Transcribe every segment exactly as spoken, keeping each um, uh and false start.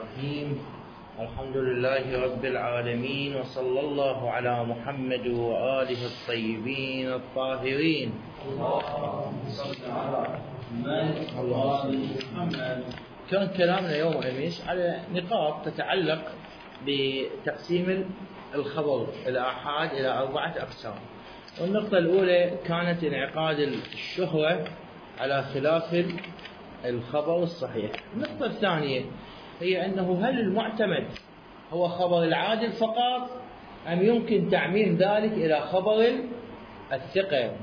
الرحيم. الحمد لله رب العالمين، وصلى الله على محمد وآله الطيبين الطاهرين. اللهم صل على محمد وآل محمد. كان كلامنا يوم الخميس على نقاط تتعلق بتقسيم الخبر الآحاد إلى أربعة أقسام. والنقطة الأولى كانت انعقاد الشهرة على خلاف الخبر الصحيح. النقطة الثانية هي أنه هل المعتمد هو خبر العادل فقط أم يمكن تعميم ذلك إلى خبر الثقة؟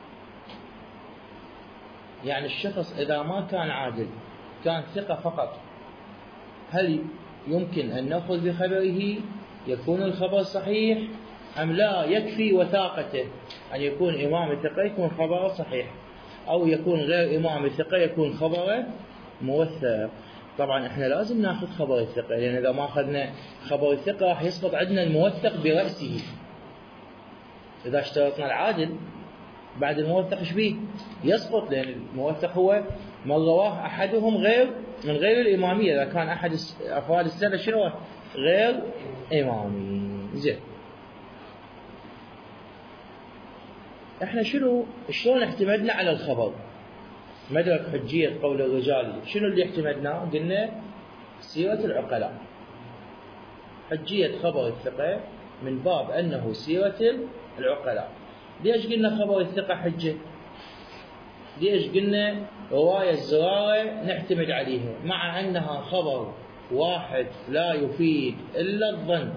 يعني الشخص إذا ما كان عادل كان ثقة فقط، هل يمكن أن نأخذ بخبره يكون الخبر صحيح أم لا يكفي وثاقته أن يكون إمام ثقة يكون خبره صحيح، أو يكون غير إمام ثقة يكون خبره موثق؟ طبعا احنا لازم ناخذ خبر الثقة، لأن إذا ما أخذنا خبر الثقة راح يسقط عندنا الموثق برأسه. إذا اشترطنا العادل بعد الموثق ايش بيه؟ يسقط، لأن الموثق هو من رواه أحدهم غير من غير الإمامية، إذا كان أحد أفراد السنة شنو غير إمامي. زين، احنا شنو شلون اعتمدنا على الخبر؟ مدرك حجية قول الرجال شنو اللي اعتمدناه؟ قلنا سيرة العقلاء. حجية خبر الثقة من باب أنه سيرة العقلاء. ليش قلنا خبر الثقة حجة؟ ليش قلنا رواية الزرارة نعتمد عليها مع أنها خبر واحد لا يفيد إلا الظن؟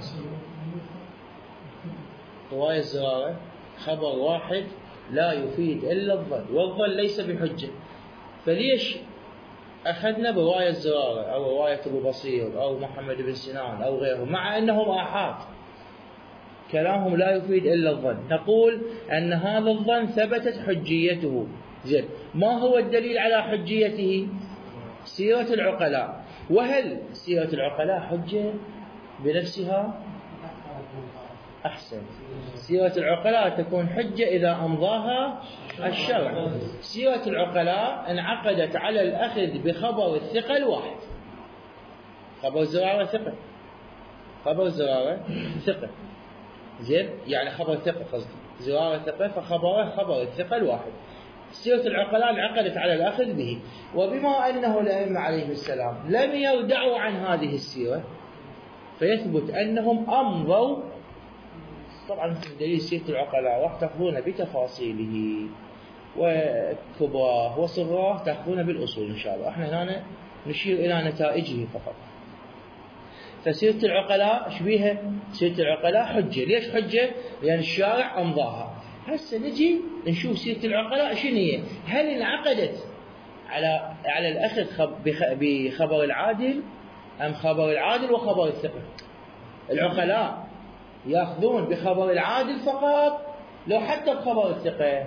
رواية الزرارة خبر واحد لا يفيد إلا الظن، والظن ليس بحجة. فليش أخذنا برواية الزرارة أو رواية أبو بصير أو محمد بن سنان أو غيرهم مع أنهم آحاد كلامهم لا يفيد إلا الظن؟ نقول أن هذا الظن ثبتت حجيته. زين، ما هو الدليل على حجيته؟ سيرة العقلاء. وهل سيرة العقلاء حجة بنفسها؟ أحسن، سيرة العقلاء تكون حجة إذا أمضاها الشرع. سيرة العقلاء انعقدت على الأخذ بخبر الثقة الواحد. خبر زرارة ثقة، خبر زرارة ثقة، زين، يعني خبر ثقة قصدي، زرارة ثقة فخبره خبر الثقة الواحد. سيرة العقلاء انعقدت على الأخذ به. وبما أنه الأئمة عليه السلام لم يردعوا عن هذه السيرة فيثبت أنهم أمضوا. طبعا مثل دليل سيرة العقلاء راح تأخذون بتفاصيله وكبراه وصغراه، تأخذون بالأصول إن شاء الله. احنا هنا نشير إلى نتائجه فقط. فسيرة العقلاء شبيهة سيرة العقلاء حجة. ليش حجة؟ لأن الشارع أمضاها. هسه نجي نشوف سيرة العقلاء شنو هي. هل انعقدت على على الأخذ بخبر العادل أم خبر العادل وخبر الثقة؟ العقلاء يأخذون بخبر العادل فقط لو حتى بخبر الثقة.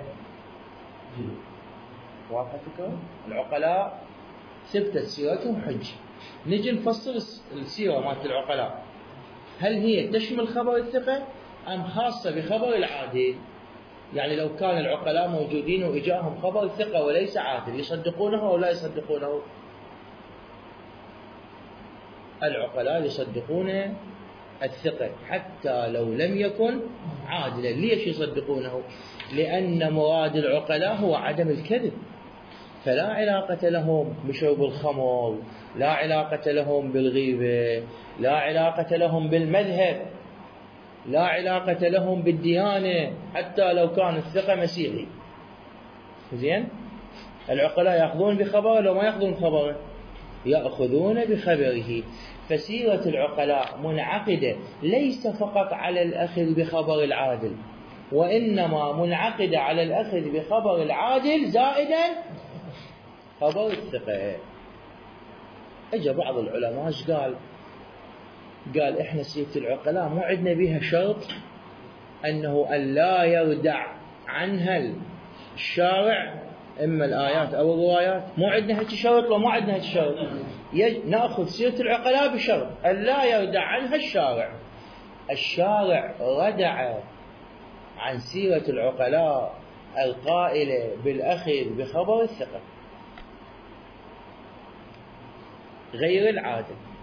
واضحة الفكرة؟ العقلاء ثبتت سيرتهم حجة. نجي نفصل السيرة مالت العقلاء، هل هي تشمل خبر الثقة أم خاصة بخبر العادل؟ يعني لو كان العقلاء موجودين وإجاهم خبر الثقة وليس عادل يصدقونه أو لا يصدقونه؟ العقلاء يصدقون الثقة حتى لو لم يكن عادلا. ليش يصدقونه؟ لأن مراد العقلاء هو عدم الكذب، فلا علاقة لهم بشرب الخمر، لا علاقة لهم بالغيبة، لا علاقة لهم بالمذهب، لا علاقة لهم بالديانة، حتى لو كان الثقة مسيحي. زين، العقلاء يأخذون بخبره لو ما يأخذون خبره؟ يأخذون بخبره. فسيرة العقلاء منعقدة ليس فقط على الأخذ بخبر العادل، وإنما منعقدة على الأخذ بخبر العادل زائدا خبر الثقة. اجى بعض العلماء ايش قال؟ قال احنا سيرة العقلاء مو عندنا بها شرط انه ان لا يردع عنها الشارع اما الايات او الروايات. مو عندنا هيك شرط وما عندنا هيك شرط. ناخذ سيرة العقلاء بشرط ان لا يردع عنها الشارع. الشارع ردع عن سيرة العقلاء القائلة بالأخذ بخبر الثقة غير العادل.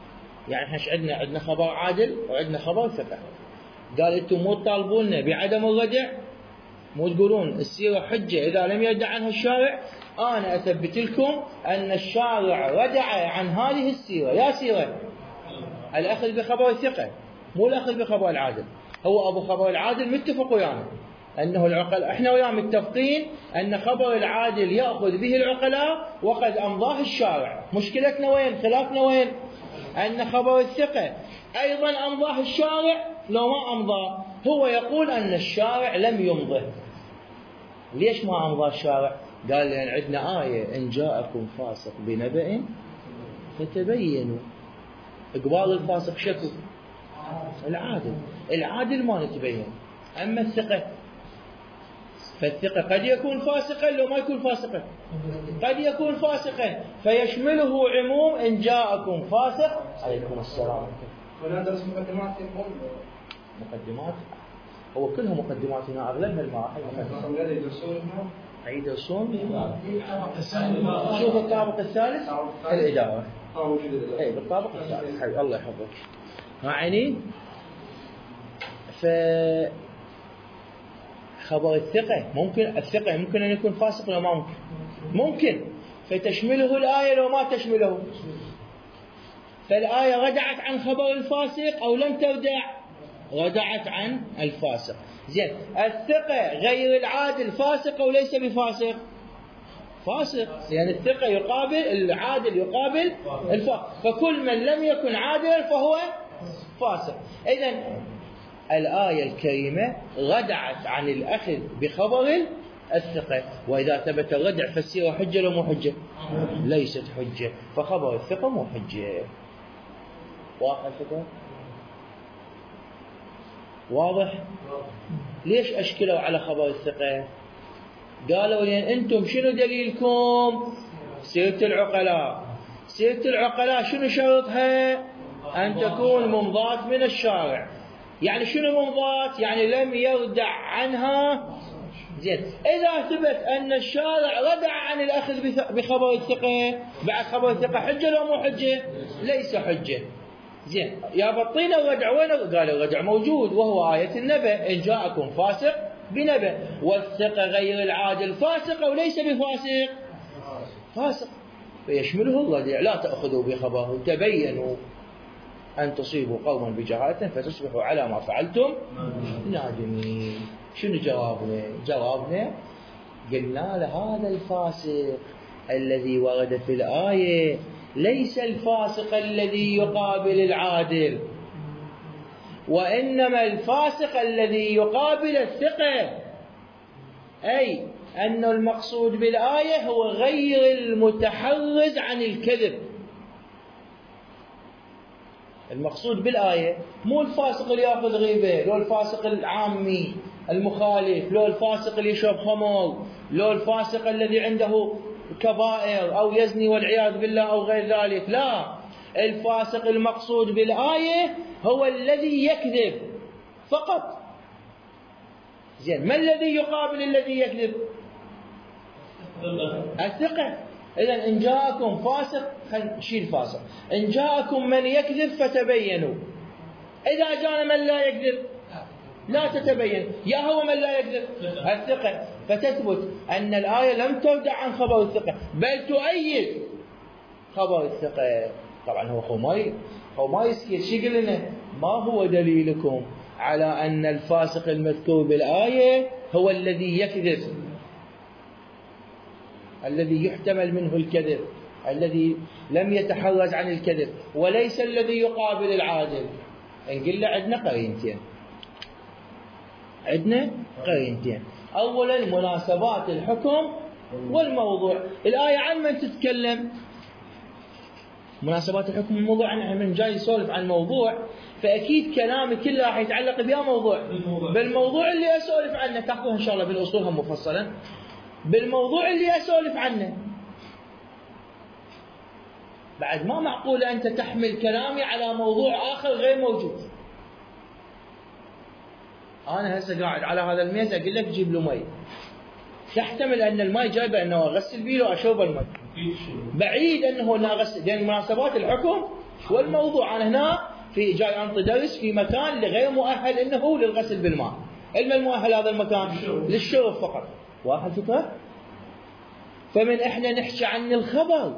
يعني احنا عندنا عندنا خبر عادل وعندنا خبر ثقة. قال انتم مو تطالبوننا بعدم الردع، مو تقولون السيرة حجة إذا لم يردع عنها الشارع، أنا أثبت لكم أن الشارع ردع عن هذه السيرة. يا سيرة الأخذ بخبر الثقة مو الأخذ بخبر العادل. هو أبو خبر العادل متفق ويانا أنه العقلاء، إحنا وياه متفقين أن خبر العادل يأخذ به العقلاء وقد أمضاه الشارع. مشكلتنا وين؟ خلافنا وين؟ أن خبر الثقة أيضا أمضاه الشارع لو ما أمضاه. هو يقول أن الشارع لم يمضه. ليش ما أمضى الشارع؟ قال لأن عندنا آية إن جاءكم فاسق بنبأ فتبينوا. إقبال الفاسق شكو العادل، العادل ما نتبين. أما الثقة فالثقة قد يكون فاسقا لو ما يكون فاسقا، قد يكون فاسقا فيشمله عموم إن جاءكم فاسق. عليكم السلام. وندرس مقدمات مقدمات هو كلها مقدمات هنا أغلبها المراحل يدرسونها يدرسون. شوف الطابق الثالث الإدارة. أي بالطابق الثالث حبيبي الله يحفظك معي. ف خبر الثقة ممكن الثقة ممكن أن يكون فاسق لو ما ممكن ممكن فتشمله الآية لو ما تشمله. فالآية ردعت عن خبر الفاسق أو لم تردع؟ ردعت عن الفاسق. زين الثقة غير العادل فاسق أو ليس بفاسق؟ فاسق، لأن يعني الثقة يقابل العادل يقابل الفاسق، فكل من لم يكن عادلا فهو فاسق. إذن الآية الكريمة ردعت عن الأخذ بخبر الثقة، وإذا ثبت الردع فالسيرة حجة لو مو حجة؟ ليست حجة، فخبر الثقة مو حجة. واضح الفكرة؟ واضح؟ ليش أشكلوا على خبر الثقة؟ قالوا لأن أنتم شنو دليلكم؟ سيرة العقلاء. سيرة العقلاء شنو شرطها؟ أن تكون ممضاة من الشارع. يعني شنو ممضاة؟ يعني لم يردع عنها. زين إذا ثبت أن الشارع ردع عن الأخذ بخبر الثقة بعد خبر الثقة حجة لو مو حجة؟ ليس حجة. زين يا بطينا الردع وين؟ قال الردع موجود وهو آية النبأ إن جاءكم فاسق بنبأ. والثقة غير العادل فاسق أو ليس بفاسق؟ فاسق، فيشمله الردع. لا تأخذوا بخبره تبينوا أن تصيبوا قوما بجهالة فتصبحوا على ما فعلتم نادمين. شنو جوابنا؟ جوابنا قلنا لهذا الفاسق الذي ورد في الآية ليس الفاسق الذي يقابل العادل، وإنما الفاسق الذي يقابل الثقة. أي أن المقصود بالآية هو غير المتحرز عن الكذب. المقصود بالآية مو الفاسق اللي يأخذ غيبة، لو الفاسق العامي المخالف، لو الفاسق اللي يشرب خمر، لو الفاسق الذي عنده كبائر أو يزني والعياذ بالله أو غير ذلك. لا، الفاسق المقصود بالآية هو الذي يكذب فقط. زين ما الذي يقابل الذي يكذب؟ الثقة. إذن إن جاءكم فاسق، خل شيل فاسق، إن جاءكم من يكذب فتبينوا. إذا جاءنا من لا يكذب لا تتبين، يا هو من لا يكذب الثقة. فتثبت أن الآية لم تردع عن خبر الثقة بل تؤيد خبر الثقة. طبعا هو خماي خماي يسكت شو يقول لنا؟ ما هو دليلكم على أن الفاسق المذكور بالآية هو الذي يكذب، الذي يحتمل منه الكذب، الذي لم يتحرز عن الكذب، وليس الذي يقابل العادل. نقول له عندنا قرينتين، عندنا قرينتين. أولا مناسبات الحكم والموضوع. الآية عن من تتكلم؟ مناسبات الحكم والموضوع. عن من جاي يسولف عن الموضوع، فأكيد كلامي كله راح يتعلق بها موضوع. بالموضوع اللي أسولف عنه تأخذوها إن شاء الله بالأصول هم مفصلا. بالموضوع اللي أسولف عنه بعد ما معقولة أنت تحمل كلامي على موضوع آخر غير موجود. أنا هسه قاعد على هذا الميز أقول لك جيب له مي، تحتمل أن المي جايبه أنه أغسل بيه وأشرب المي، بعيد أنه أنا أغسل. لأن مناسبات الحكم والموضوع. أنا هنا في جاي أنطي درس في مكان غير مؤهل إنه للغسل بالماء. الماء المؤهل هذا المكان للشرب فقط. واضح الفكرة؟ فمن إحنا نحكي عن الخبر،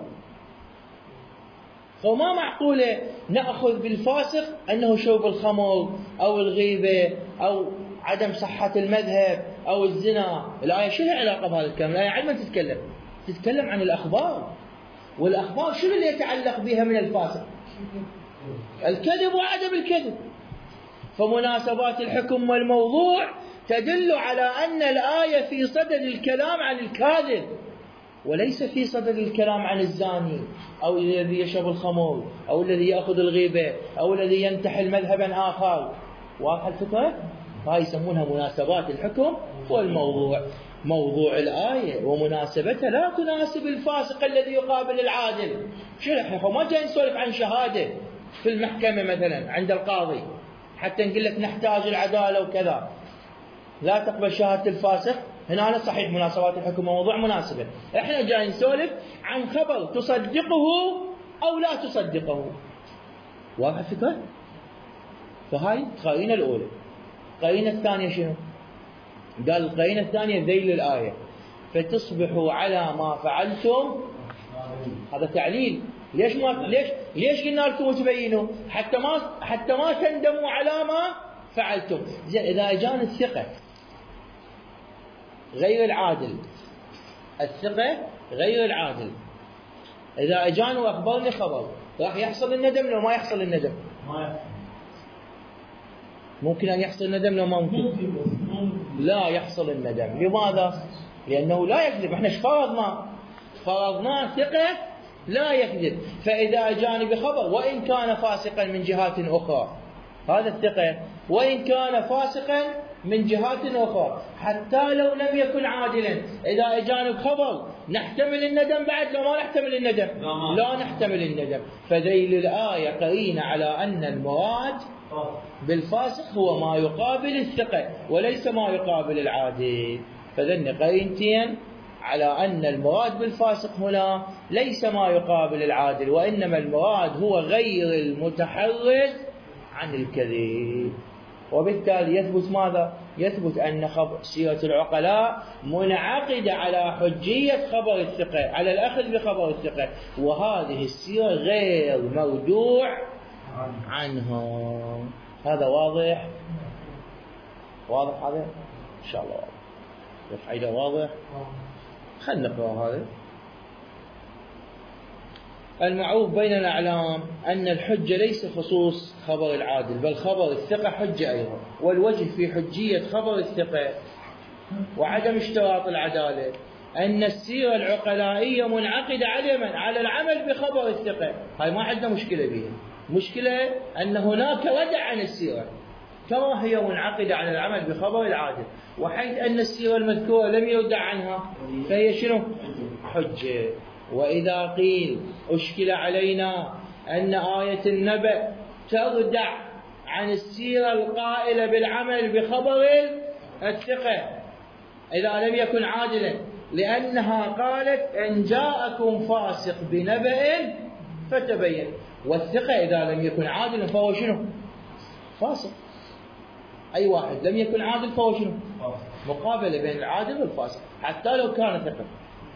فما معقولة نأخذ بالفاسق أنه شرب الخمر أو الغيبة أو عدم صحة المذهب أو الزنا. الآية شو لها علاقة بهذا الكلام؟ الآية عن من تتكلم؟ تتكلم عن الأخبار، والأخبار شنو اللي يتعلق بها من الفاسق؟ الكذب وعدم الكذب. فمناسبات الحكم والموضوع تدل على أن الآية في صدد الكلام عن الكاذب، وليس في صدد الكلام عن الزاني أو الذي يشرب الخمر أو الذي يأخذ الغيبة أو الذي ينتحل مذهبا آخر. واضح الفكرة؟ هاي يسمونها مناسبات الحكم والموضوع. موضوع الآية ومناسبتها لا تناسب الفاسق الذي يقابل العادل. شو احنا ما جاي نسولف عن شهادة في المحكمة مثلا عند القاضي حتى نقول لك نحتاج العدالة وكذا، لا تقبل شهادة الفاسق. هنا أنا صحيح مناسبات الحكم وموضوع مناسبة، احنا جاي نسولف عن خبر تصدقه أو لا تصدقه. واضح الفكرة؟ فهاي القرينة الأولى. القرينة الثانية شنو؟ قال القرينة الثانية ذيل الآية فتصبحوا على ما فعلتم. هذا تعليل. ليش ما ليش ليش قلنا لكم تبينوا؟ حتى ما حتى ما تندموا على ما فعلتم. زين إذا أجان الثقة غير العادل، الثقة غير العادل، إذا أجان وأخبرني خبر راح يحصل الندم لو ما يحصل الندم؟ ممكن أن يحصل الندم لو ما ممكن؟ لا يحصل الندم. لماذا؟ لأنه لا يكذب. احنا ايش فرضنا؟ فرضنا ثقة لا يكذب. فإذا أجاني بخبر وإن كان فاسقا من جهات أخرى، هذا الثقة وإن كان فاسقا من جهات أخرى حتى لو لم يكن عادلا، إذا أجاني بخبر نحتمل الندم بعد لو ما نحتمل الندم؟ لا نحتمل الندم. فذيل الآية قرينة على أن المراد بالفاسق هو ما يقابل الثقة وليس ما يقابل العادل. فذن قرينتين على أن المراد بالفاسق هنا ليس ما يقابل العادل، وإنما المراد هو غير المتحرز عن الكذب. وبالتالي يثبت ماذا؟ يثبت أن خبر سيرة العقلاء منعقدة على حجية خبر الثقة، على الأخذ بخبر الثقة، وهذه السيرة غير موضوع عنها. هذا واضح؟ واضح هذا؟ إن شاء الله واضح. حيدا واضح؟ خلنا نقرأ هذا. المعروف بين الأعلام أن الحجة ليس خصوص خبر العادل، بل خبر الثقة حجة أيضا. والوجه في حجية خبر الثقة وعدم اشتراط العدالة أن السيرة العقلائية منعقدة على من؟ على العمل بخبر الثقة. هاي ما عندنا مشكلة بها. مشكلة أن هناك ردع عن السيرة كما هي منعقدة على العمل بخبر العادل، وحيث أن السيرة المذكورة لم يردع عنها فهي شنو؟ حجة. وإذا قيل أشكل علينا أن آية النبأ تردع عن السيرة القائلة بالعمل بخبر الثقة إذا لم يكن عادلا، لأنها قالت إن جاءكم فاسق بنبأ فتبين. والثقة إذا لم يكن عادلا فهو شنو؟ فاسق. أي واحد لم يكن عادل فهو شنو؟ مقابلة بين العادل والفاسق حتى لو كان ثقة.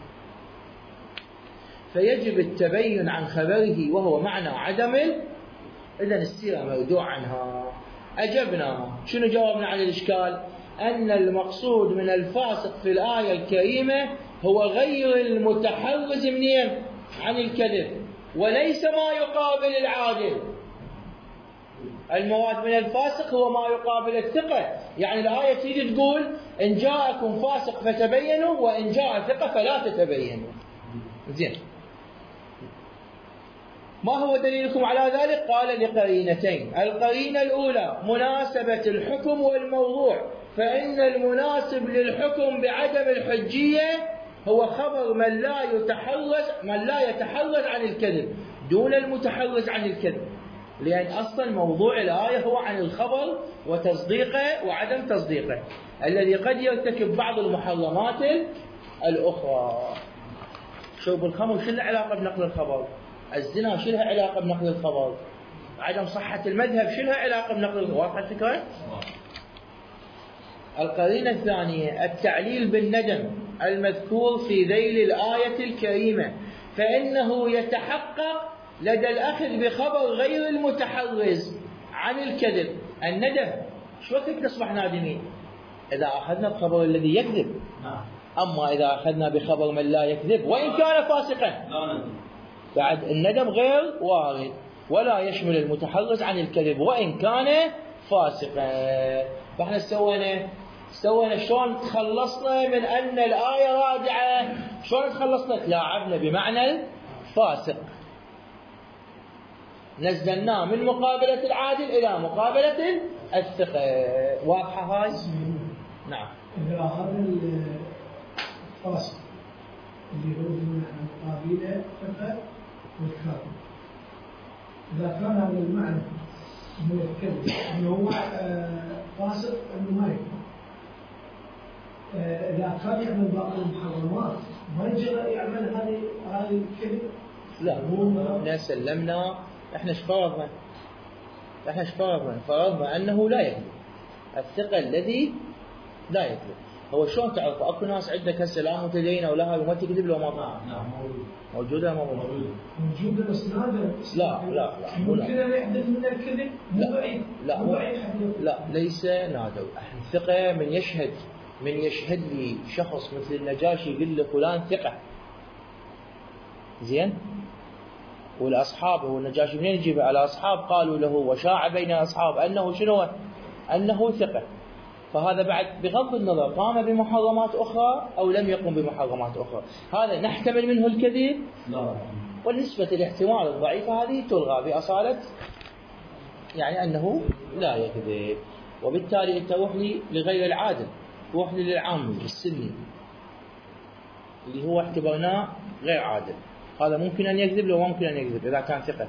فيجب التبين عن خبره وهو معنى عدم. إذن السيرة مردوع عنها. أجبنا. شنو جوابنا عن الإشكال؟ أن المقصود من الفاسق في الآية الكريمة هو غير المتحرز منين؟ عن الكذب، وليس ما يقابل العادل. المراد من الفاسق هو ما يقابل الثقة. يعني الآية تريد تقول إن جاءكم فاسق فتبينوا، وإن جاء ثقة فلا تتبينوا. زين، ما هو دليلكم على ذلك؟ قال لقرينتين. القرينة الأولى مناسبة الحكم والموضوع، فإن المناسب للحكم بعدم الحجية هو خبر من لا يتحرز من لا يتحرز عن الكذب دون المتحرز عن الكذب، لأن أصلا موضوع الآية هو عن الخبر وتصديقه وعدم تصديقه الذي قد يرتكب بعض المحرمات الأخرى. شرب الخمر شو العلاقة بنقل الخبر؟ الزنا شو لها علاقة بنقل الخبر؟ عدم صحة المذهب شو لها علاقة بنقل الخبر؟ واضحة الفكرة؟ القرينة الثانية التعليل بالندم المذكور في ذيل الآية الكريمة، فإنه يتحقق لدى الأخذ بخبر غير المتحرز عن الكذب. الندم شو وقت نصبح نادمين؟ إذا أخذنا بخبر الذي يكذب. أما إذا أخذنا بخبر من لا يكذب وإن كان فاسقا بعد الندم غير وارد، ولا يشمل المتحرز عن الكذب وإن كان فاسقا. فإحنا سوينا سوينا شلون تخلصنا من أن الآية رادعة؟ شلون تخلصنا؟ تلاعبنا بمعنى الفاسق، نزلناه من مقابلة العادل إلى مقابلة الثقة. واضحة هاي؟ نعم. إذا أخذنا الفاسق اللي هو من مقابلة الثقة والكاذب، إذا كان هذا المعنى من الكذب أنه هو فاسق أنه ما يكذب، إذا كان يعمل باقي المحرمات ما يجرى يعمل هذه هذه الكذب. لا احنا سلمنا، احنا ايش فرضنا؟ احنا ايش فرضنا؟ فرضنا انه لا يكذب، الثقة الذي لا يكذب. هو شلون تعرف؟ اكو ناس عندك هسه لا متدينه ولا وما تكذب لو ما طلع. نعم موجود. موجوده ما موجوده؟ موجوده بس نادر. لا لا لا ممكن ان يحدث من الكذب مو بعيد. لا مو بعيد. لا ليس نادر. الثقة من يشهد من يشهد لي شخص مثل النجاشي يقول له فلان ثقة. زين؟ والأصحاب هو النجاشي منين يجيبه؟ على أصحاب قالوا له وشاع بين الأصحاب أنه شنو؟ أنه ثقة. فهذا بعد بغض النظر قام بمحرمات أخرى أو لم يقم بمحرمات أخرى، هذا نحتمل منه الكذب؟ لا. والنسبة الاحتمال الضعيفة هذه تلغى بأصالة يعني أنه لا يكذب. وبالتالي أنت روح لي لغير العادل، روح لي للعامي السني اللي هو اعتبرناه غير عادل، هذا ممكن أن يكذب لو ممكن أن يكذب إذا كان ثقة.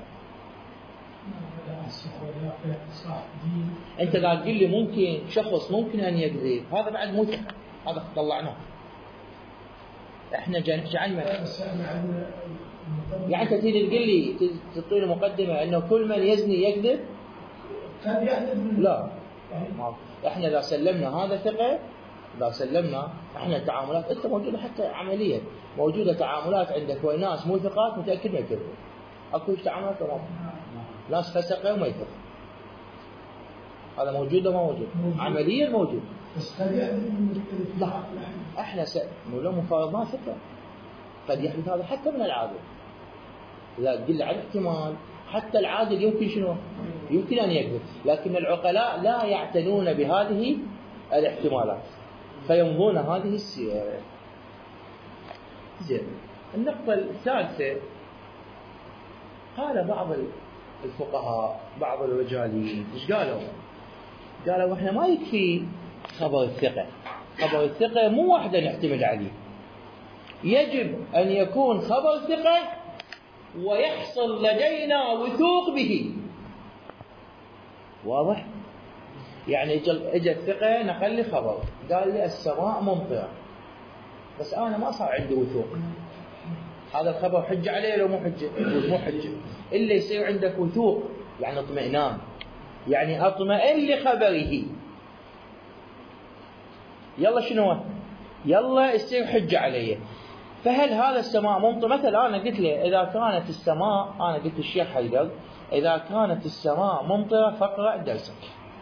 أنت قاعد تقول لي ممكن شخص ممكن أن يكذب، هذا بعد مو ثقة، هذا طلعناه. إحنا جعلنا يعني أنت تيجي تقول لي تعطيني مقدمة أنه كل من يزني يكذب؟ لا. إحنا إذا سلمنا هذا ثقة، إذا سلمنا إحنا تعاملات أنت موجودة حتى عمليا، موجودة تعاملات عندك وناس مو ثقات متأكد ما يكذبون. أكو تعاملات وما ناس فسقة وما يكذب، هذا موجود وما موجود؟ عمليا موجود. بس قد يحدث من لا احنا س... لو مفارضات ثقة قد يحدث هذا حتى من العادل. لا تدل على احتمال حتى العادل يمكن شنو؟ يمكن ان يكذب، لكن العقلاء لا يعتنون بهذه الاحتمالات فيمضون هذه السير. زين. النقطة الثالثة، قال بعض الفقهاء بعض الرجالين ايش قالوا؟ قالوا احنا ما يكفي خبر الثقة، خبر الثقة مو واحدة نعتمد عليه، يجب أن يكون خبر ثقة ويحصل لدينا وثوق به. واضح؟ يعني اجى الثقة نقل لي خبر قال لي السماء ممطرة، بس أنا ما صار عندي وثوق، هذا الخبر حجة عليه لو مو حجة؟ مو حجة. إلا يصير عندك وثوق يعني اطمئنان، يعني أطمئن لخبره، يلا شنو؟ يلا يصير حجة عليه. فهل هذا السماء ممطر؟ مثلا أنا قلت له إذا كانت السماء، أنا قلت الشيخ حيدر إذا كانت السماء ممطرة فاقرأ درسك.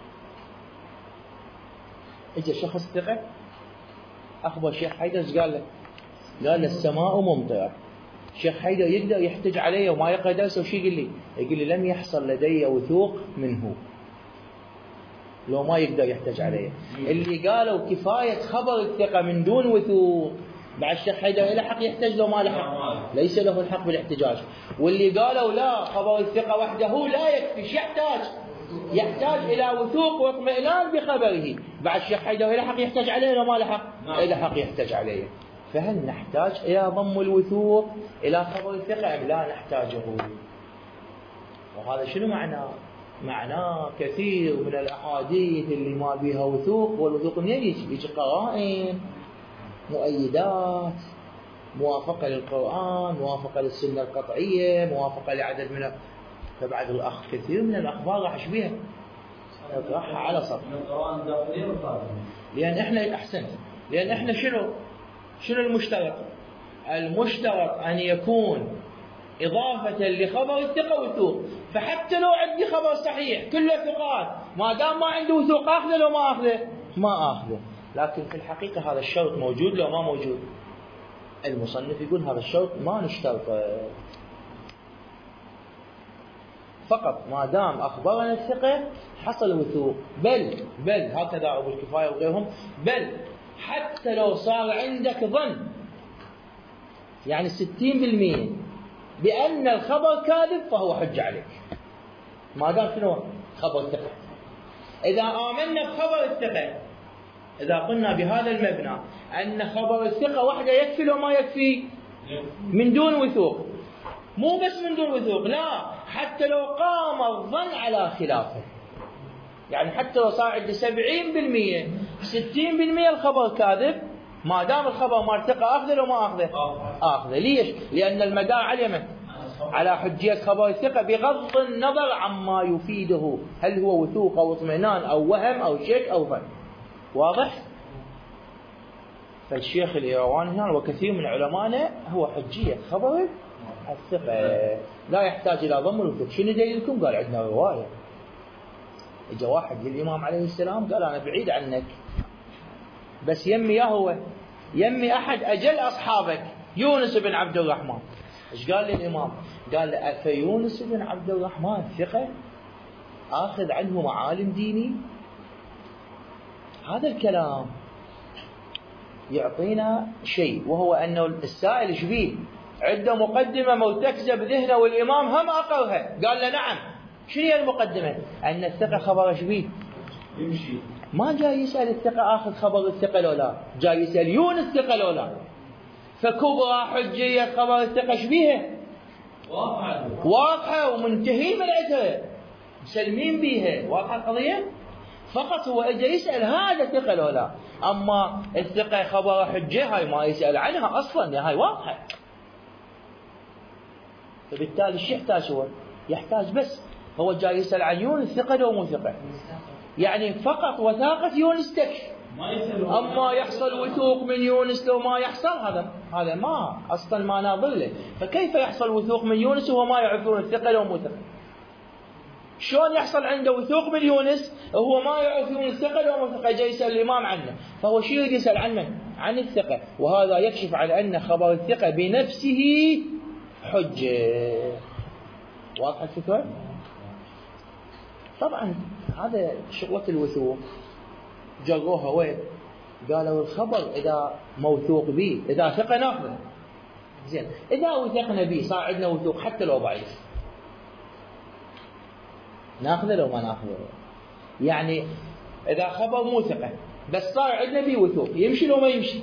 إجا شخص ثقة أخبر الشيخ حيدر ايش قال له؟ قال السماء ممطرة. الشيخ حيدر يقدر يحتج علي وما يقرأ درسه وشي يقول لي؟ يقول لي لم يحصل لدي وثوق منه، لو ما يقدر يحتج عليه. اللي قالوا كفاية خبر الثقة من دون وثوق بعد الشيخ حيدر له حق يحتج لو ما له حق؟ ليس له الحق بالاحتجاج. واللي قالوا لا خبر الثقة وحده لا يكفي، يحتاج يحتاج إلى وثوق واطمئنان بخبره، بعد الشيخ حيدر له حق يحتج عليه لو ما له حق؟ له حق يحتج عليه. فهل نحتاج إلى ضم الوثوق إلى خبر الثقة أم لا نحتاجه؟ وهذا شنو معناه؟ معناه كثير من الأحاديث اللي ما بيها وثوق، والوثوق منين يجي؟ يجي قرائن مؤيدات. موافقة للقرآن، موافقة للسنة القطعية، موافقة لعدد من، فبعد الأخ كثير من الأخبار راح أشبيها راح على صف. القرآن داخلي وخارجي. لأن إحنا أحسنت، لأن إحنا شنو شنو المشترك؟ المشترك أن يكون إضافة لخبر الثقة وثوق. فحتى لو عندي خبر صحيح كله ثقات، ما دام ما عنده وثوق أخذه لو ما أخذه ما أخذه. لكن في الحقيقة هذا الشرط موجود لو ما موجود؟ المصنف يقول هذا الشرط ما نشترط، فقط ما دام أخبرنا الثقة حصل وثوق. بل بل هكذا أبو الكفاية وغيرهم، بل حتى لو صار عندك ظن يعني ستين بالمئة بأن الخبر كاذب فهو حجة عليك، ما دام شنو خبر الثقة. إذا آمنا بخبر الثقة، إذا قلنا بهذا المبنى أن خبر الثقة وحده يكفي لو ما يكفي من دون وثوق، مو بس من دون وثوق، لا حتى لو قام الظن على خلافه، يعني حتى لو صار عندي سبعين بالمئة ستين بالمئة الخبر كاذب، ما دام الخبر ما ارتقى أخذه لو ما أخذه أخذه. ليش؟ لأن المدار على من؟ على حجية خبر الثقة بغض النظر عما يفيده، هل هو وثوق أو اطمئنان أو وهم أو شك أو ظن. واضح؟ فالشيخ الإيرواني هنا وكثير من علمائنا هو حجية خبر الثقة، لا يحتاج إلى ضم الوثوق. شنو دليلكم؟ قال عندنا رواية، اجى واحد للإمام عليه السلام قال أنا بعيد عنك بس يمي يا هو يمي أحد أجل أصحابك يونس بن عبد الرحمن. إيش قال للإمام؟ قال أفيونس بن عبد الرحمن ثقة آخذ عنه معالم ديني؟ هذا الكلام يعطينا شيء، وهو أنه السائل شبيه عنده مقدمة مرتكزة بذهنه والإمام هم أقرها. قال له نعم. شنو هي المقدمة؟ أن الثقة خبر شبيه يمشي، ما جاي يسأل الثقة آخذ خبر الثقة لو لا، جاي يسأل يونس الثقة لو لا. فكبرى حجية خبر الثقة شبيهة واضحة واضحة ومنتهين من عندها مسلمين بيها، واضحة القضية. فقط هو اجى يسأل هذا ثقة لو لا، أما الثقة خبر حجة هاي ما يسأل عنها أصلا، هاي واضحة. فبالتالي الشيء يحتاج هو يحتاج بس هو جاي يسأل عن يونس ثقة لو مو ثقة، يعني فقط وثاقة يونس تكفي. أما يحصل وثوق من يونس لو ما يحصل هذا هذا ما أصلا ما ناظر له. فكيف يحصل وثوق من يونس وهو ما يعرفون الثقة لو مو ثقة؟ شلون يحصل عنده وثوق من يونس وهو ما يعرف يونس ثقة لو مو ثقة؟ جاي يسأل الإمام عنه، فهو شو يريد يسأل عنه؟ عن الثقة. وهذا يكشف على أن خبر الثقة بنفسه حجة. واضح الفكرة؟ طبعا هذا شغلة الوثوق جروها وين؟ قالوا الخبر إذا موثوق به إذا ثقة ناخذه زين، إذا وثقنا به صار عندنا وثوق حتى لو ضعيف ناخذه لو ما ناخذه. يعني إذا خبر مو ثقة بس صار عندنا به وثوق يمشي لو ما يمشي؟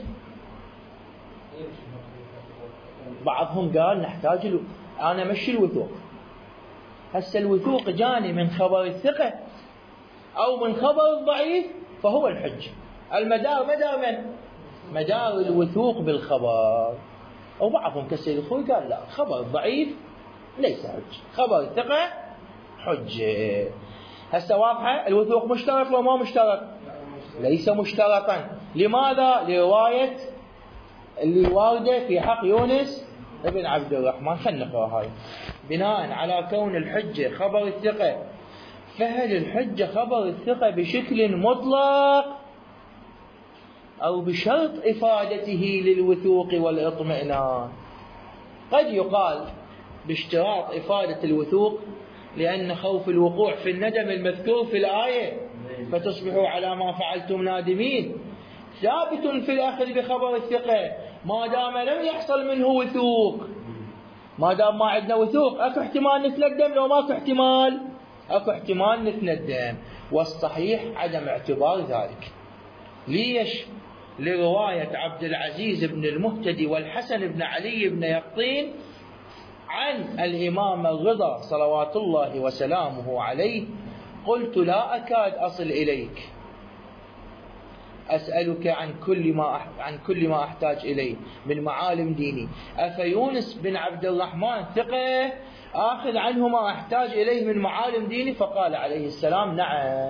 بعضهم قال نحتاج له أنا مشي الوثوق. هسه الوثوق جاني من خبر الثقة أو من خبر الضعيف فهو الحج. المدار مدار من؟ مدار الوثوق بالخبر. وبعضهم كسيد الخوي قال لا خبر الضعيف ليس حج، خبر الثقة حج. هسه واضحة الوثوق مشترك لو ما مشترك؟ ليس مشتركا. لماذا؟ لرواية اللي واردة في حق يونس ابن عبد الرحمن. خلنا نقرأ هاي. بناء على كون الحجة خبر الثقة، فهل الحجة خبر الثقة بشكل مطلق أو بشرط إفادته للوثوق والإطمئنان؟ قد يقال باشتراط إفادة الوثوق لأن خوف الوقوع في الندم المذكور في الآية فتصبحوا على ما فعلتم نادمين ثابت في الأخذ بخبر الثقة ما دام لم يحصل منه وثوق. ما دام ما عندنا وثوق اكو احتمال نتندم، لو ماكو احتمال اكو احتمال نتندم. والصحيح عدم اعتبار ذلك. ليش؟ لرواية عبد العزيز بن المهتدي والحسن بن علي بن يقطين عن الإمام الرضا صلوات الله وسلامه عليه: قلت لا أكاد أصل إليك أسألك عن كل ما أح... عن كل ما أحتاج إليه من معالم ديني. أفيونس بن عبد الرحمن ثقة آخذ عنه ما أحتاج إليه من معالم ديني؟ فقال عليه السلام نعم.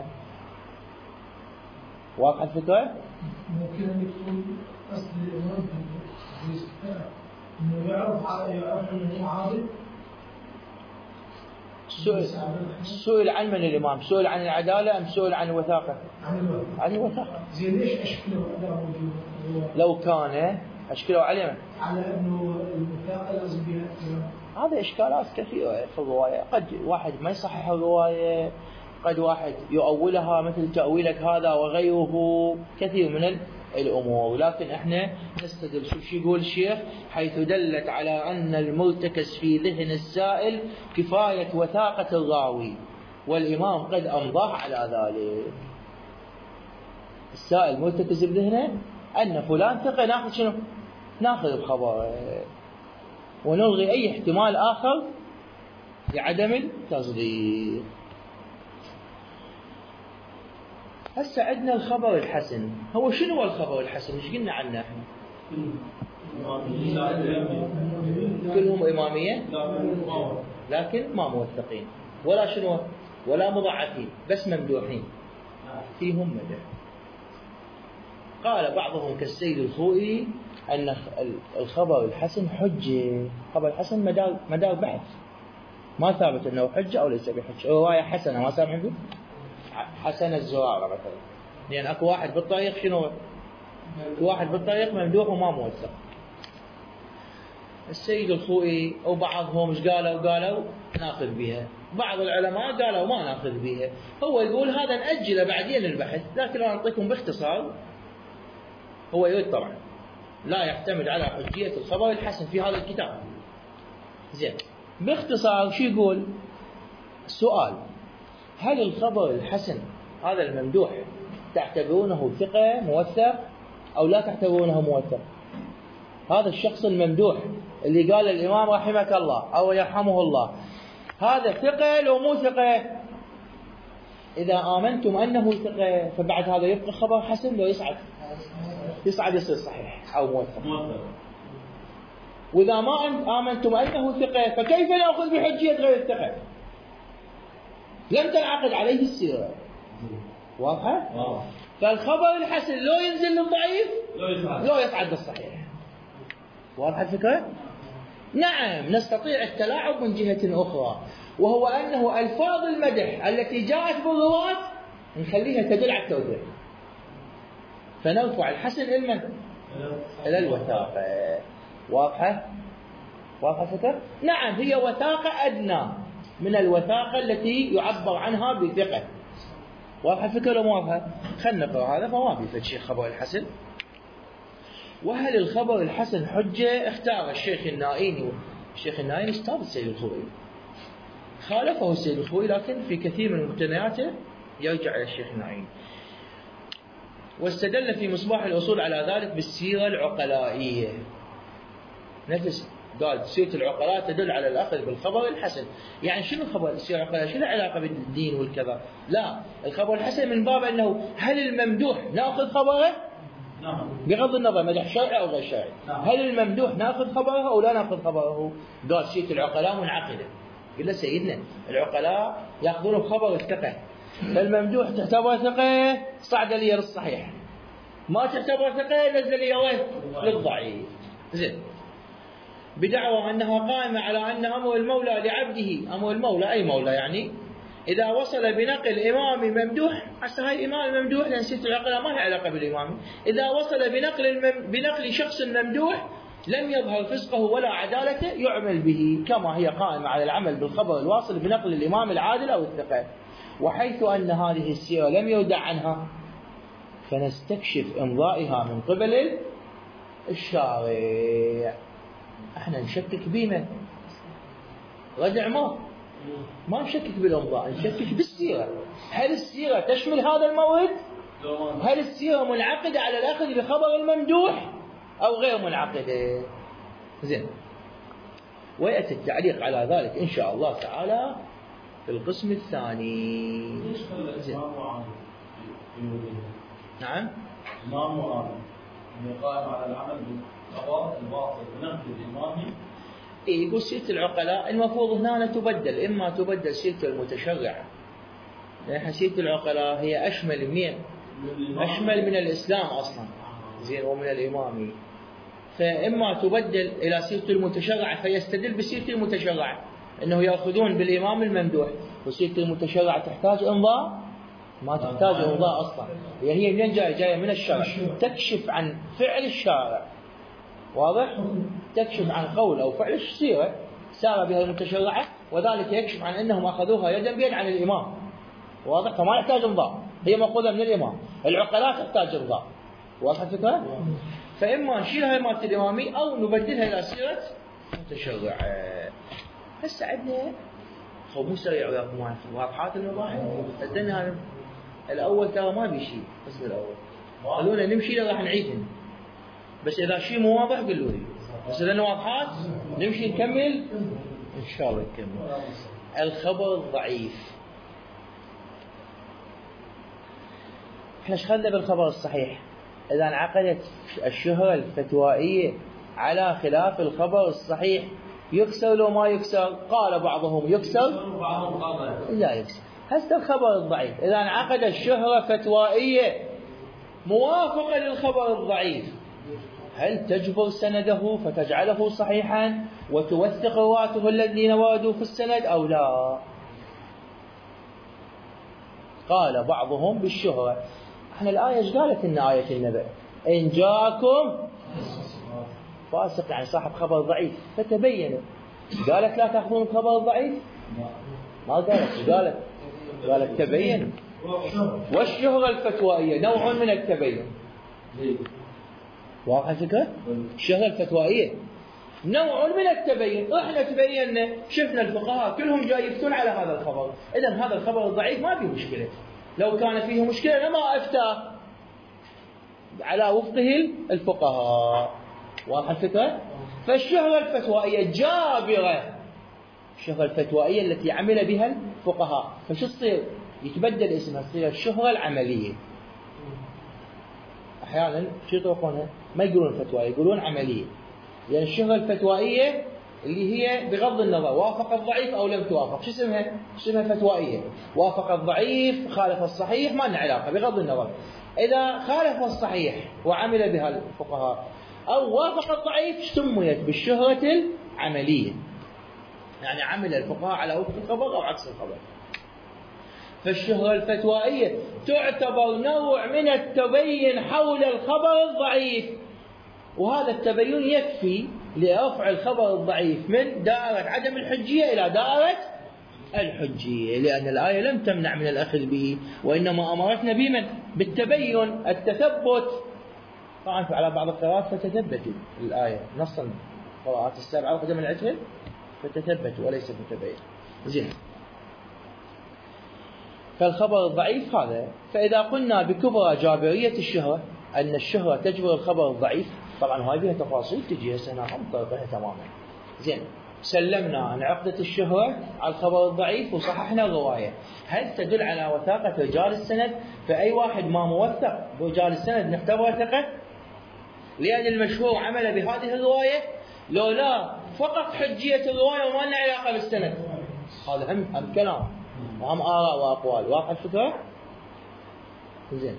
واضح الفكرة؟ ممكن أن يكون أصل الإمام إنه يعرف يعرف أنه عاضل. سئل سئل عن من الإمام؟ سئل عن العدالة أم سئل عن الوثاقة؟ عن الوثاقة. عن الوثاقة. زين ليش أشكله هذا موجود؟ لو كان أشكله على من؟ على أنه الوثاقة لازم بها احترام. هذه إشكالات كثيرة في الرواية، قد واحد ما يصحح الرواية، قد واحد يؤولها مثل تأويلك هذا وغيره، كثير من الأمور. لكن احنا نستدل شو شو يقول الشيخ؟ حيث دلت على أن المرتكز في ذهن السائل كفاية وثاقة الراوي، والإمام قد أمضاه على ذلك. السائل مرتكز بذهنه أن فلان ثقة، ناخذ شنو؟ ناخذ الخبر ونلغي أي احتمال آخر لعدم التصديق. هسه عندنا الخبر الحسن. هو شنو هو الخبر الحسن؟ ايش قلنا عنه احنا؟ كلهم إمامية لكن ما موثقين ولا شنو ولا مضاعفين، بس ممدوحين فيهم مدح. قال بعضهم كالسيد الخوئي أن الخبر الحسن حجة. الخبر الحسن مدار مدار بحث، ما ثابت أنه حجة أو ليس بحجة. رواية حسنة ما سامعين به؟ حسن الزرارة مثلا، لأن يعني أكو واحد بالطريق شنو؟ واحد بالطريق ممدوح وما موثق. السيد الخوئي وبعضهم ايش قالوا؟ قالوا ناخذ بها. بعض العلماء قالوا ما ناخذ بها. هو يقول هذا نأجله بعدين البحث، لكن أنا أعطيكم باختصار. هو يريد طبعا لا يعتمد على حجية الخبر الحسن في هذا الكتاب. زين، باختصار شو يقول؟ السؤال: هل الخبر الحسن هذا الممدوح تعتبرونه ثقة موثق أو لا تعتبرونه موثق؟ هذا الشخص الممدوح اللي قال الإمام رحمك الله أو يرحمه الله، هذا ثقة لو مو ثقة؟ إذا آمنتم أنه ثقة فبعد هذا يبقى خبر حسن لو يصعد يصعد يصير صحيح أو موثق. وإذا ما آمنتم أنه ثقة فكيف نأخذ بحجية غير الثقة؟ لم تنعقد عليه السيرة. واضحة؟ فالخبر الحسن لو ينزل للضعيف لو يصعد للصحيح. واضحة الفكرة؟ نعم، نستطيع التلاعب من جهة أخرى، وهو أنه ألفاظ المدح التي جاءت بالرواة نخليها تدل على التوثيق، فنرفع الحسن إلى من؟ إلى الوثاقة. واضحة؟ واضحة الفكرة؟ نعم، هي وثاقة أدنى من الوثاقة التي يعبر عنها بثقة. واضحة الفكرة ولا مو واضحة؟ خلنا نقرأ هذا فما بيفيد شيء خبر الحسن. وهل الخبر الحسن حجة؟ اختار الشيخ النائيني. الشيخ النائيني استاذ السيد الخوئي، خالفه السيد الخوئي لكن في كثير من مقتنياته يرجع إلى الشيخ النائيني. واستدل في مصباح الأصول على ذلك بالسيرة العقلائية. نفس قال سيرة العقلاء تدل على الأخذ بالخبر الحسن. يعني شنو الخبر السيرة العقلائية؟ شنو علاقة بالدين والكذا؟ لا، الخبر الحسن من باب أنه هل الممدوح نأخذ خبره؟ نعم. بغض النظر مدح شرعي أو غير شرعي. نعم. هل الممدوح نأخذ خبره أو لا نأخذ خبره؟ قال سيرة العقلاء منعقدة. قلنا سيدنا العقلاء يأخذون بخبر الثقة، فالممدوح تعتبر ثقة صعد لي للصحيح، ما تعتبر ثقة نزل لي وين؟ للضعيف. زين، بدعوى أنها قائمة على أن أمر المولى لعبده. أمر المولى أي مولى يعني إذا وصل بنقل إمام ممدوح، هسه هاي الإمام الممدوح لأن سيرة العقلاء ما لها علاقة بالإمام. إذا وصل بنقل المم... بنقل شخص ممدوح لم يظهر فسقه ولا عدالته يعمل به، كما هي قائمة على العمل بالخبر الواصل بنقل الإمام العادل أو الثقة. وحيث أن هذه السيرة لم يودع عنها فنستكشف إمضائها من قبل الشارع. احنا نشكك بينا ردع ما ما نشكك بالامضاء، نشكك بالسيرة. هل السيرة تشمل هذا المورد؟ هل السيرة منعقدة على الأخذ بخبر الممدوح أو غير منعقدة؟ زين، ويأتي التعليق على ذلك إن شاء الله تعالى في القسم الثاني. زين. نعم، إمام وآمن يعني قائم على العمل بالقضاء الباطل ونقد الإمامي. إيه يقول سيرة العقلاء المفروض هنا تبدل، إما تبدل سيرة المتشرع، لأن سيرة العقلاء هي أشمل من أشمل من الإسلام أصلا زين ومن الإمامي، فإما تبدل إلى سيرة المتشرع فيستدل بسيرة المتشرع أنه يأخذون بالإمام الممدوح، وسيرة المتشرع تحتاج إمضاء؟ ما تحتاج إمضاء أصلا، يعني هي منين جاية؟ جاية من الشرع، تكشف عن فعل الشارع، واضح؟ تكشف عن قول أو فعل السيرة سار بها المتشرعة، وذلك يكشف عن أنهم أخذوها يدا بيد عن الإمام، واضح؟ فما يحتاج إمضاء، هي مأخوذة من الإمام. العقلاء تحتاج إمضاء، واضح الفكرة؟ فإما نشيلها مالت الإمامي أو نبدلها إلى سيرة متشرع. هسه عندنا هو مو سريع وياكم واضحات المباحث، صدقني هذا الأول ترى ما بيشي، بس الأول قالونا نمشي راح نعيدهم، بس إذا شيء مو واضح قولوا لي، بس إذا واضحات نمشي نكمل إن شاء الله نكمل. الخبر الضعيف، احنا ايش خلنا بالخبر الصحيح؟ إذا انعقدت الشهرة الفتوائية على خلاف الخبر الصحيح يكسر لو ما يكسر؟ قال بعضهم يكسر وبعضهم قال لا يكسر. هسه الخبر الضعيف إذا انعقد الشهرة فتوائية موافقة للخبر الضعيف، هل تجبر سنده فتجعله صحيحا وتوثق رواته الذين وردوا في السند أو لا؟ قال بعضهم بالشهرة. احنا الآية ايش قالت؟ إن آية النبأ إن جاءكم فاسق يعني صاحب خبر ضعيف فتبينوا، قالت لا تأخذون الخبر الضعيف؟ ما قالت، قالت قالت تبين. والشهرة الفتوائية نوع من التبين، واضح الفكرة؟ الشهرة الفتوائية نوع من التبين، احنا تبيننا شفنا الفقهاء كلهم جاي يفتون على هذا الخبر، اذا هذا الخبر الضعيف ما فيه مشكلة، لو كان فيه مشكلة لما افتى على وفقه الفقهاء، واضح الفكرة؟ فالشهرة الفتوائية جابرة، الشهرة الفتوائية التي عمل بها الفقهاء، فشو تصير؟ يتبدل اسمها، تصير الشهرة العملية. أحيانا شو يطلقونها؟ ما يقولون فتوائية، يقولون عملية، لأن يعني الشهرة الفتوائية اللي هي بغض النظر وافق الضعيف أو لم توافق، شو اسمها؟ اسمها فتوائية. وافق الضعيف، خالف الصحيح، ما لنا علاقة بغض النظر. إذا خالف الصحيح وعمل بها الفقهاء أو وافق الضعيف سميت بالشهرة العملية، يعني عمل الفقهاء على وفق الخبر أو عكس الخبر. فالشهرة الفتوائية تعتبر نوع من التبين حول الخبر الضعيف، وهذا التبين يكفي لرفع الخبر الضعيف من دائرة عدم الحجية إلى دائرة الحجية، لأن الآية لم تمنع من الأخذ به، وإنما أمرتنا بمن؟ بالتبين، التثبت. طبعا على بعض القراءات فتثبتوا الآية نصا، قراءات السبعة وقدم العشر فتثبتوا وليس بالتبين. زين، فالخبر الضعيف هذا. فإذا قلنا بكبرى جابرية الشهرة أن الشهرة تجبر الخبر الضعيف، طبعا هاي فيها تفاصيل تجي هسه أنا أمطرقها تماما. زين، سلمنا عن عقدة الشهرة على الخبر الضعيف وصححنا الرواية، هل تدل على وثاقة رجال السند؟ فأي واحد ما موثق برجال السند نعتبره ثقة، لأن المشهور عمل بهذه الرواية، لو لا فقط حجية الرواية وما لنا علاقة بالسند. هذا هم هم كلام وهم آراء وأقوال، واضح الفكرة؟ زين،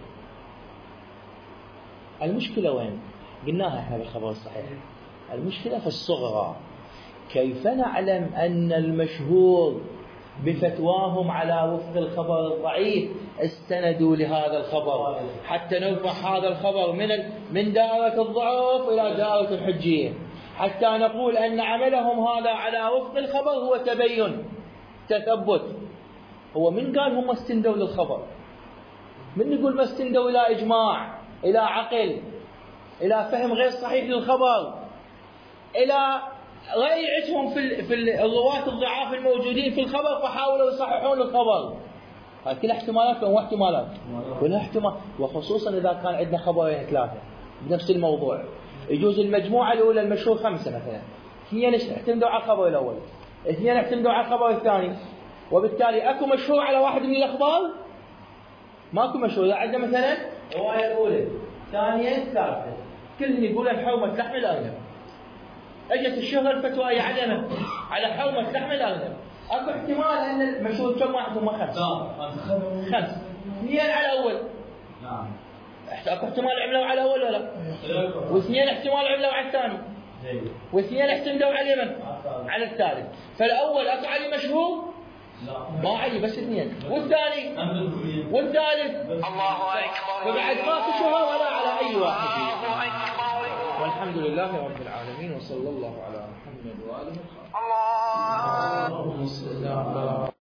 المشكلة وين؟ قلناها احنا بالخبر الصحيح، المشكلة في الصغرى. كيف نعلم أن المشهور بفتواهم على وفق الخبر الضعيف استندوا لهذا الخبر حتى نرفع هذا الخبر من من دائرة الضعف إلى دائرة الحجية، حتى نقول أن عملهم هذا على وفق الخبر هو تبين تثبت؟ هو من قال هم استندوا للخبر؟ من يقول ما استندوا إلى إجماع، إلى عقل، إلى فهم غير صحيح للخبر، إلى رأيتهم في في الرواة الضعاف الموجودين في الخبر فحاولوا يصححون الخبر؟ هاي كلها احتمالات أو احتمالات؟ كلها احتمال، وخصوصا إذا كان عندنا خبرين ثلاثة بنفس الموضوع، يجوز المجموعة الأولى المشهور خمسة مثلا، اثنين اعتمدوا على الخبر الأول، اثنين اعتمدوا على الخبر الثاني، وبالتالي أكو مشهور على واحد من الأخبار؟ ماكو مشهور. عندنا مثلا الرواية الأولى ثانيا ثالثا كل يقول حومة لحم الأرنب. اجت الشهر الفتوى يعلمه على حومة لحم الأرنب. اكو احتمال ان المشهور كم واحد هم خمس. خمس. اثنين على الاول. نعم. اكو احتمال عملوا على الاول ولا لا؟ واثنين احتمال عملوا على الثاني. واثنين اعتمدوا على من؟ على الثالث. فالاول اكو عليه مشهور؟ لا. ما عليه بس اثنين. والثاني؟ والثالث؟ الله اكبر. فبعد ما في شهر ولا على اي واحد. والحمد لله رب العالمين وصلى الله على محمد واله. الله. اللهم صل على